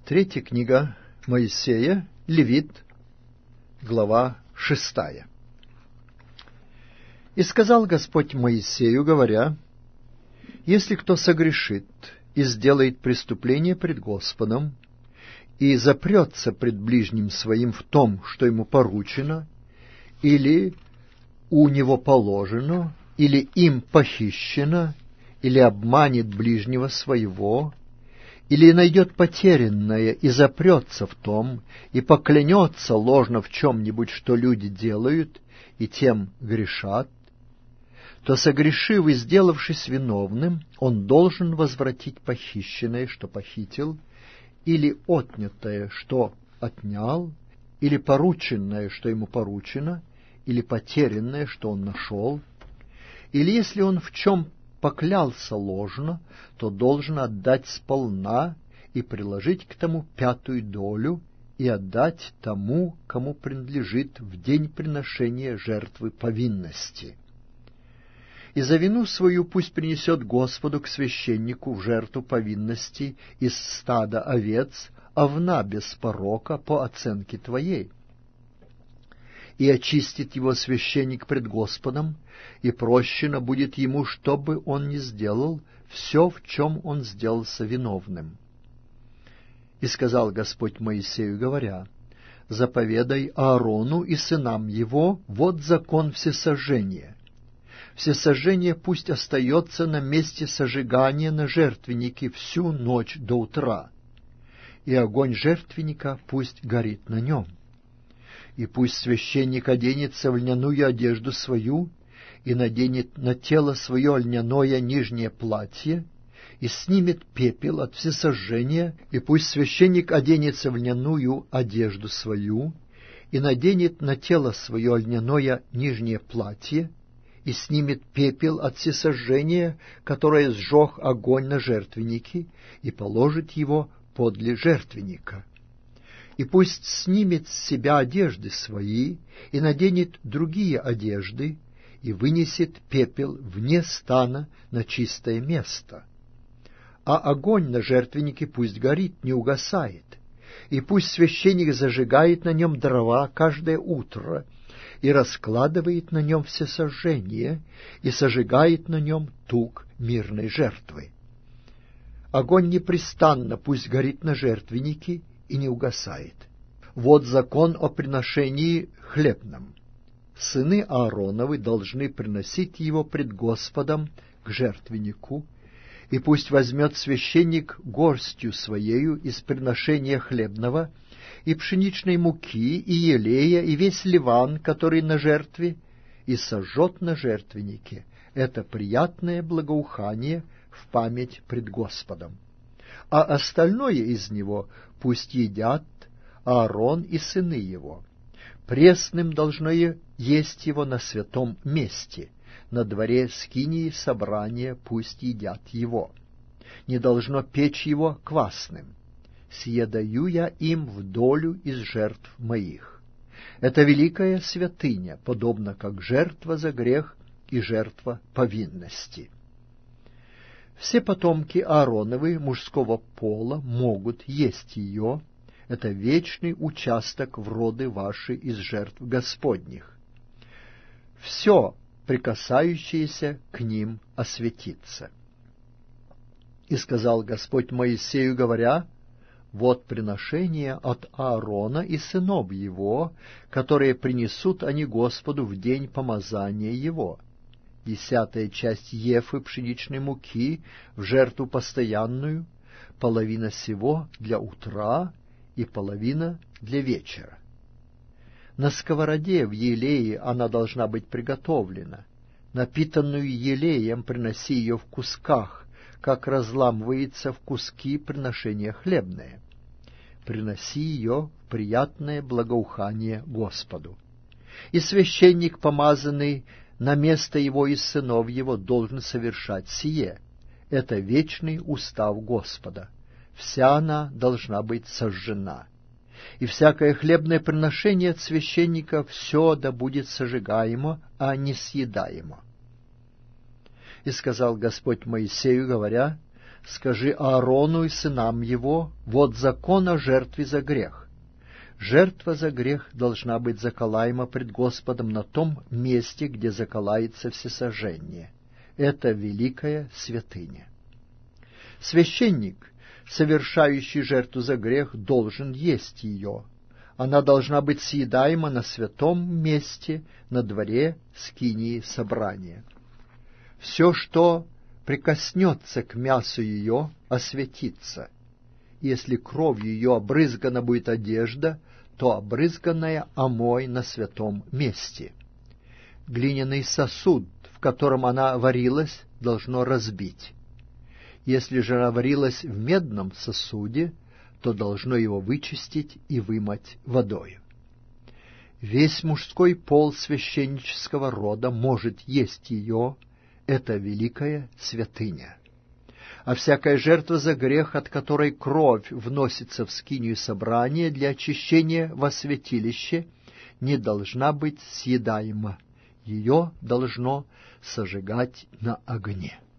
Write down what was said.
Третья книга Моисея, Левит, глава 6. «И сказал Господь Моисею, говоря: если кто согрешит и сделает преступление пред Господом, и запрется пред ближним своим в том, что ему поручено, или у него положено, или им похищено, или обманет ближнего своего, или найдет потерянное и запрется в том, и поклянется ложно в чем-нибудь, что люди делают, и тем грешат, то, согрешив и сделавшись виновным, он должен возвратить похищенное, что похитил, или отнятое, что отнял, или порученное, что ему поручено, или потерянное, что он нашел, или если он в чем поклялся ложно, то должен отдать сполна и приложить к тому 5 долю и отдать тому, кому принадлежит в день приношения жертвы повинности. И за вину свою пусть принесет Господу к священнику в жертву повинности из стада овец овна без порока по оценке твоей. И очистит его священник пред Господом, и прощено будет ему, что бы он ни сделал, все, в чем он сделался виновным. И сказал Господь Моисею, говоря: заповедай Аарону и сынам его, вот закон всесожжения. Всесожжение пусть остается на месте сожигания на жертвеннике всю ночь до утра, и огонь жертвенника пусть горит на нем. И пусть священник оденется в льняную одежду свою, и наденет на тело свое льняное нижнее платье, и снимет пепел от всесожжения, и пусть священник оденется в льняную одежду свою, и наденет на тело свое льняное нижнее платье, и снимет пепел от всесожжения, которое сжег огонь на жертвеннике, и положит его подле жертвенника. И пусть снимет с себя одежды свои, и наденет другие одежды, и вынесет пепел вне стана на чистое место. А огонь на жертвеннике пусть горит, не угасает, и пусть священник зажигает на нем дрова каждое утро, и раскладывает на нем всесожжение, и сожигает на нем тук мирной жертвы. Огонь непрестанно пусть горит на жертвеннике и не угасает. Вот закон о приношении хлебном. Сыны Аароновы должны приносить его пред Господом к жертвеннику, и пусть возьмет священник горстью своею из приношения хлебного и пшеничной муки, и елея, и весь ливан, который на жертве, и сожжет на жертвеннике. Это приятное благоухание в память пред Господом. А остальное из него пусть едят Аарон и сыны его. Пресным должно есть его на святом месте, на дворе скинии собрания пусть едят его. Не должно печь его квасным. Сие даю я им в долю из жертв моих. Это великая святыня, подобно как жертва за грех и жертва повинности. Все потомки Аароновы мужского пола могут есть ее. Это вечный участок в роды ваши из жертв Господних. Все, прикасающееся к ним, осветится. И сказал Господь Моисею, говоря: вот приношение от Аарона и сынов его, которые принесут они Господу в день помазания его. 10 часть ефы пшеничной муки в жертву постоянную, половина сего для утра и половина для вечера. На сковороде в елее она должна быть приготовлена. Напитанную елеем приноси ее в кусках, как разламывается в куски приношение хлебное. Приноси ее в приятное благоухание Господу. И священник, помазанный на место его из сынов его, должен совершать сие. Это вечный устав Господа. Вся она должна быть сожжена. И всякое хлебное приношение от священника все да будет сожигаемо, а не съедаемо. И сказал Господь Моисею, говоря: Скажи Аарону и сынам его: вот закон о жертве за грех. Жертва за грех должна быть заколаема пред Господом на том месте, где заколается всесожжение. Это великая святыня. Священник, совершающий жертву за грех, должен есть ее. Она должна быть съедаема на святом месте, на дворе скинии собрания. Все, что прикоснется к мясу ее, осветится. Если кровью ее обрызгана будет одежда, то обрызганная омой на святом месте. Глиняный сосуд, в котором она варилась, должно разбить. Если же она варилась в медном сосуде, то должно его вычистить и вымыть водою. Весь мужской пол священнического рода может есть ее, это великая святыня. А всякая жертва за грех, от которой кровь вносится в скинию собрания для очищения во святилище, не должна быть съедаема. Ее должно сожигать на огне.